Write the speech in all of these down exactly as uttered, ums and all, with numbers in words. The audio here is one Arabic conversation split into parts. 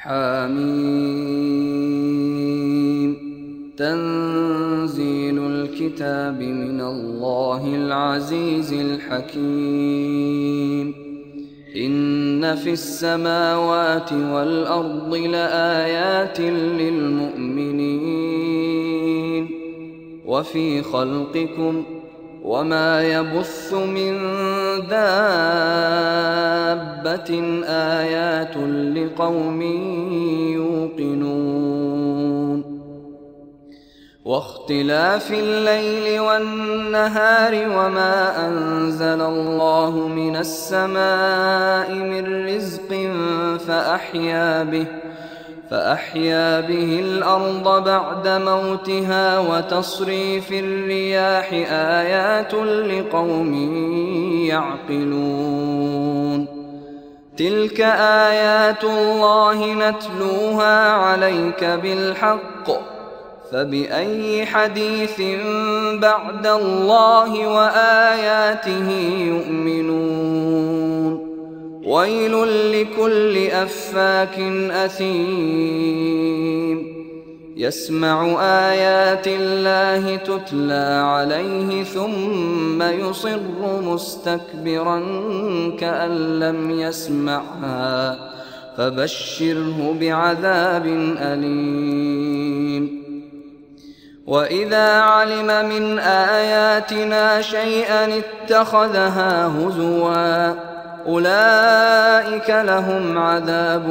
حميم. تنزيل الكتاب من الله العزيز الحكيم. إن في السماوات والأرض لآيات للمؤمنين وفي خلقكم وما يبث من دابة آيات لقوم يوقنون. واختلاف الليل والنهار وما أنزل الله من السماء من رزق فأحيا به فأحيا به الأرض بعد موتها وتصريف الرياح آيات لقوم يعقلون. تلك آيات الله نتلوها عليك بالحق فبأي حديث بعد الله وآياته يؤمنون. ويل لكل أفاك أثيم يسمع آيات الله تتلى عليه ثم يصر مستكبرا كأن لم يسمعها فبشره بعذاب أليم. وإذا علم من آياتنا شيئا اتخذها هزوا أولئك لهم عذاب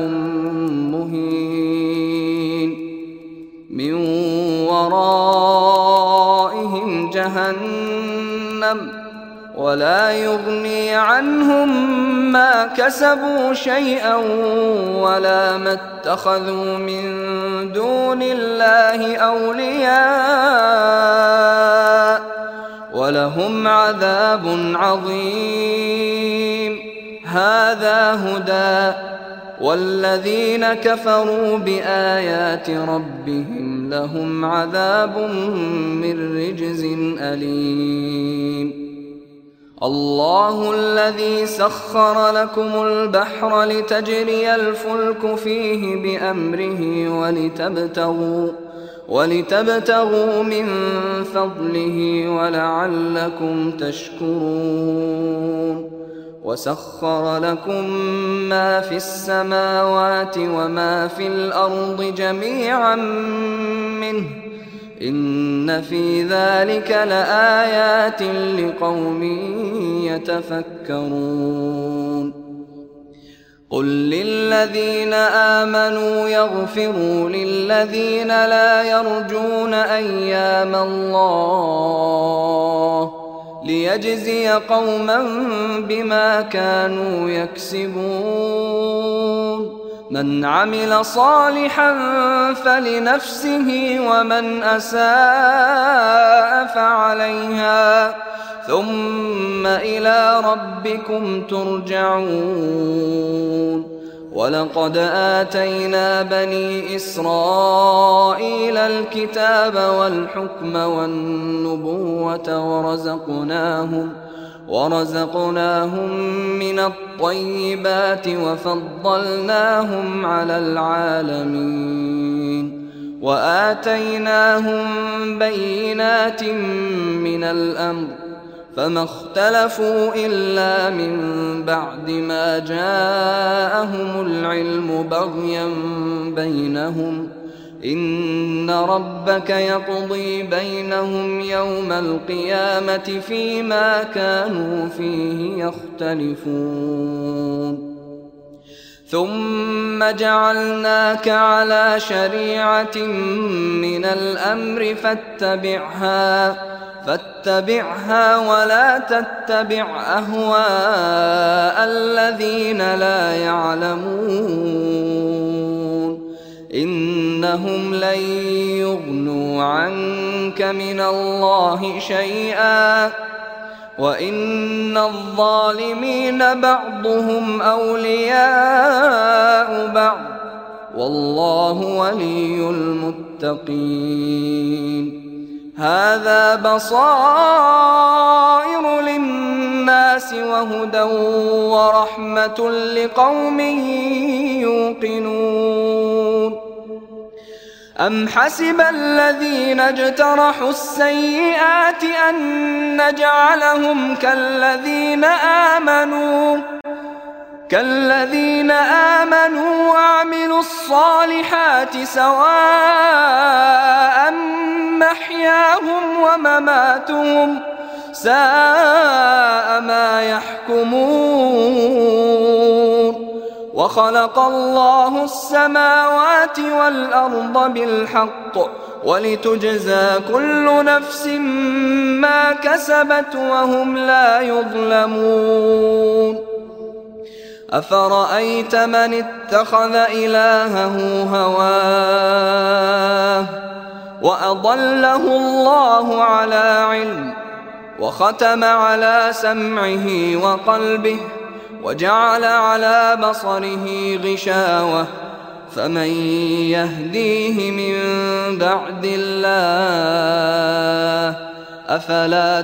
مهين من ورائهم جهنم ولا يغني عنهم ما كسبوا شيئا ولا ما اتخذوا من دون الله أولياء ولهم عذاب عظيم. هذا هدى والذين كفروا بآيات ربهم لهم عذاب من رجز أليم. الله الذي سخر لكم البحر لتجري الفلك فيه بأمره ولتبتغوا, ولتبتغوا من فضله ولعلكم تشكرون. وسخر لكم ما في السماوات وما في الأرض جميعا منه إن في ذلك لآيات لقوم يتفكرون. قل للذين آمنوا يغفروا للذين لا يرجون أيام الله ليجزي قوما بما كانوا يكسبون. من عمل صالحا فلنفسه ومن أساء فعليها ثم إلى ربكم ترجعون. ولقد آتينا بني إسرائيل الكتاب والحكم والنبوة ورزقناهم ورزقناهم من الطيبات وفضلناهم على العالمين وآتيناهم بينات من الأمر فما اختلفوا إلا من بعد ما جاءهم العلم بغيا بينهم إن ربك يقضي بينهم يوم القيامة فيما كانوا فيه يختلفون. ثم جعلناك على شريعة من الأمر فاتبعها فاتبعها ولا تتبع أهواء الذين لا يعلمون إنهم لن يغنوا عنك من الله شيئا وإن الظالمين بعضهم أولياء بعض والله ولي المتقين. هذا بصائر للناس الناس وهدى ورحمة لقوم يوقنون أم حسب الذين اجترحوا السيئات أن نجعلهم كالذين آمنوا كالذين آمنوا وعملوا الصالحات سواء محياهم ومماتهم ساء ما يحكمون وخلق الله السماوات والأرض بالحق ولتجزى كل نفس ما كسبت وهم لا يظلمون أفرأيت من اتخذ إلهه هواه وأضله الله على علم وختم على سمعه وقلبه وجعل على بصره غشاوة فمن يهديه من بعد الله أفلا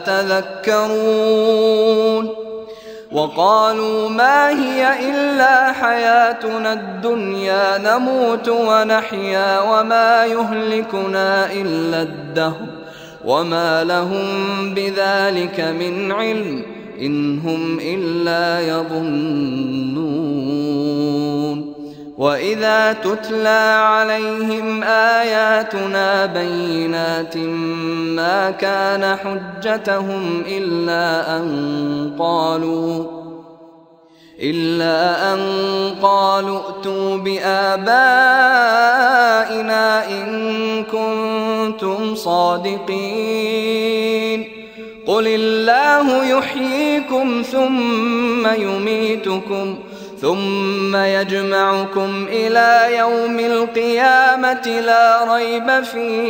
تذكرون وقالوا ما هي إلا حياتنا الدنيا نموت ونحيا وما يهلكنا إلا الدهر وما لهم بذلك من علم إن هم إلا يظنون وإذا تتلى عليهم آياتنا بينات ما كان حجتهم إلا أن قالوا إلا أن قالوا ائتوا بآبائنا إن كنتم صادقين قل الله يحييكم ثم يميتكم ثم يجمعكم إلى يوم القيامة لا ريب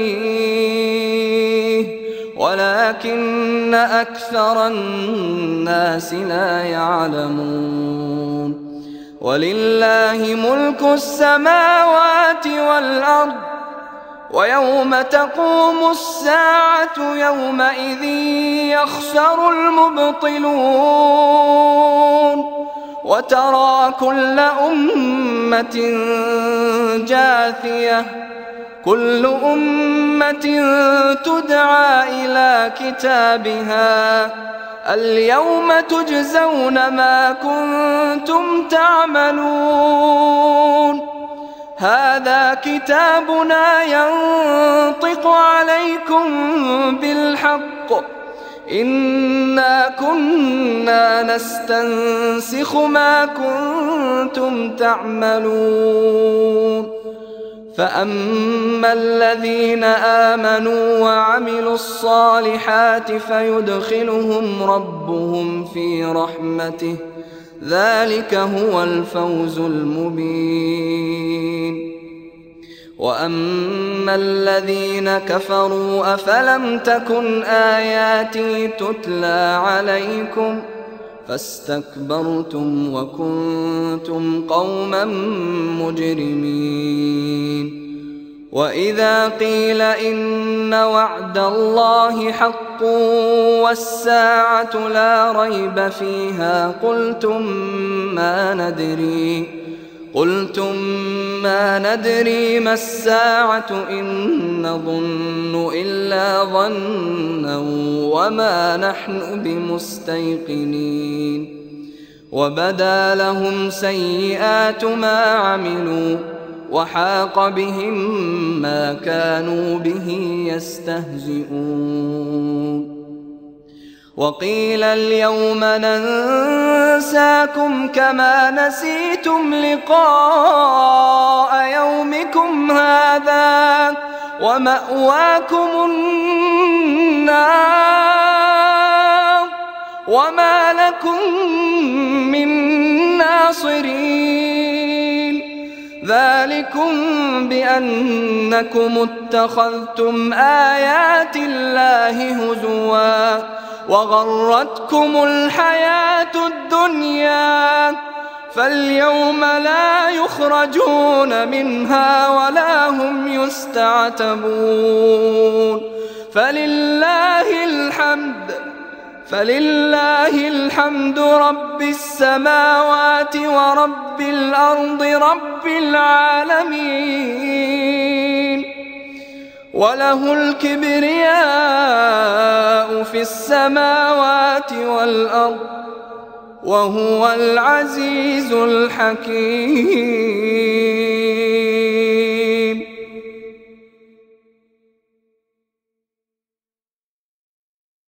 فيه ولكن أكثر الناس لا يعلمون ولله ملك السماوات والأرض ويوم تقوم الساعة يومئذ يخسر المبطلون وترى كل أمة جاثية كل أمة تدعى إلى كتابها اليوم تجزون ما كنتم تعملون هذا كتابنا ينطق عليكم بالحق إنا كنا نستنسخ ما كنتم تعملون فأما الذين آمنوا وعملوا الصالحات فيدخلهم ربهم في رحمته ذلك هو الفوز المبين وأما الذين كفروا أفلم تكن آياتي تتلى عليكم فاستكبرتم وكنتم قوما مجرمين وإذا قيل إن وعد الله حق والساعة لا ريب فيها قلتم ما ندري قلتم ما ندري ما الساعة إن نظن إلا ظنا وما نحن بمستيقنين وبدا لهم سيئات ما عملوا وحاق بهم ما كانوا به يستهزئون وقيل اليوم ننساكم كما نسيتم لقاء يومكم هذا ومأواكم النار وما لكم من ناصرين ذلكم بأنكم اتخذتم آيات الله هزوا وغرتكم الحياة الدنيا فاليوم لا يخرجون منها ولا هم يستعتبون فلله الحمد فلله الحمد رب السماوات ورب الأرض رب العالمين، وله الكبرياء في السماوات والأرض وهو العزيز الحكيم.